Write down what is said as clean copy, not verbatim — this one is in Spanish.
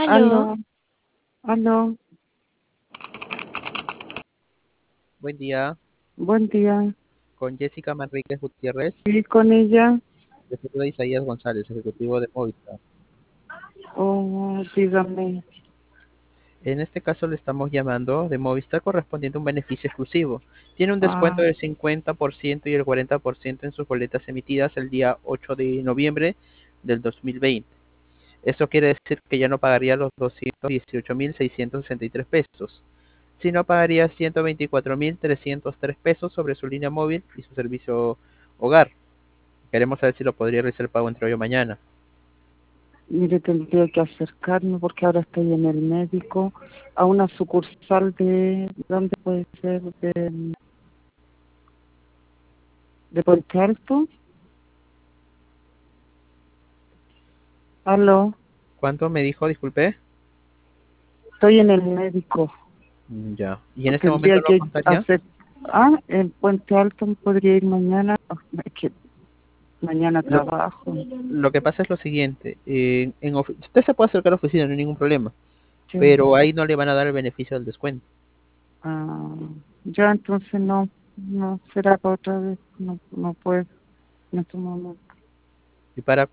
Aló, Aló, aló, buen día, buen día. con Jessica Manríquez Gutiérrez, Sí, con ella. de de Isaías González, ejecutivo de Movistar. Oh, dígame. En este caso le estamos llamando de Movistar correspondiente a un beneficio exclusivo. Tiene un descuento Ah, del 50% y el 40% en sus boletas emitidas el día 8 de noviembre del 2020. Eso quiere decir que ya no pagaría los 218.663 pesos, sino pagaría 124.303 pesos sobre su línea móvil y su servicio hogar. Queremos saber si lo podría realizar el pago entre hoy o mañana. mire, tendría que acercarme porque ahora estoy en el médico a una sucursal ¿dónde puede ser? De Puente Alto. Aló, ¿Cuánto me dijo? Disculpe. estoy en el médico. Ya. ¿Y en este momento Tendría lo que contaría? hacer, en Puente Alto podría ir mañana. Es que mañana Lo, trabajo. lo que pasa es lo siguiente. Usted se puede acercar a la oficina, no hay ningún problema. Sí. Pero ahí no le van a dar el beneficio del descuento. Ah, ya entonces no, no será para otra vez, no, no puedo en este momento. Y para